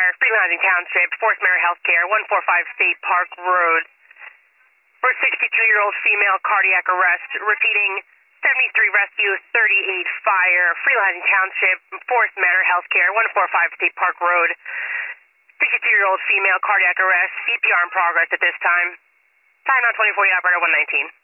Fire, Freelancing Township, Fort Mary Healthcare, 145 State Park Road. For 62-year-old female cardiac arrest. Repeating, 73 Rescue, 38 Fire, Freelancing Township, Fort Mary Healthcare, 145 State Park Road. 62-year-old female cardiac arrest. CPR in progress at this time. Time on 24 Operator 119.